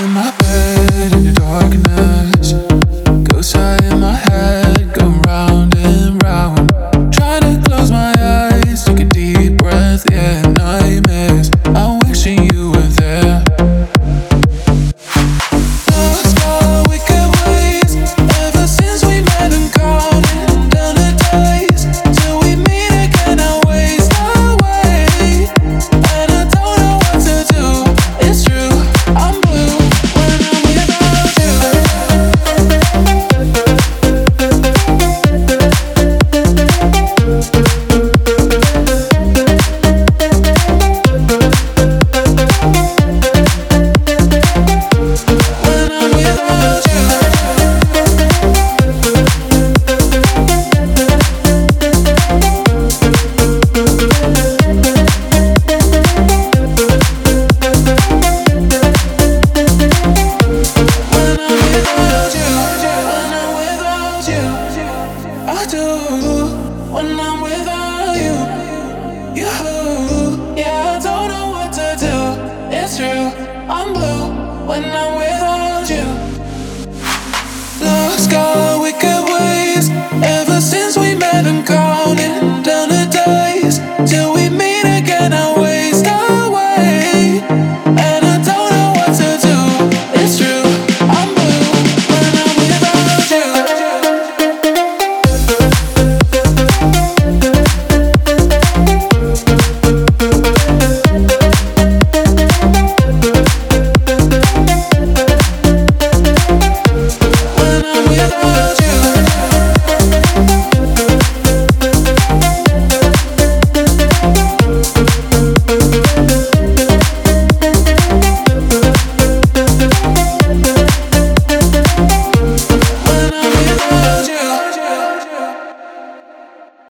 in my bed in the darkness. Ghosts high in my head, go round and round. Try to close my eyes, take a deep breath, yeah, nightmares. I'm wishing you were there. Lost our wicked ways, ever since we met and counting down the days till we meet again. I waste away, and I don't know what to do. It's true, I'm blue when I'm without you. When I'm without you. When I'm without you, when I'm without you, I do. When I'm without you, yeah, I don't know what to do. It's true, I'm blue when I'm without you. Lost our wicked ways, ever since we met and counting down the days till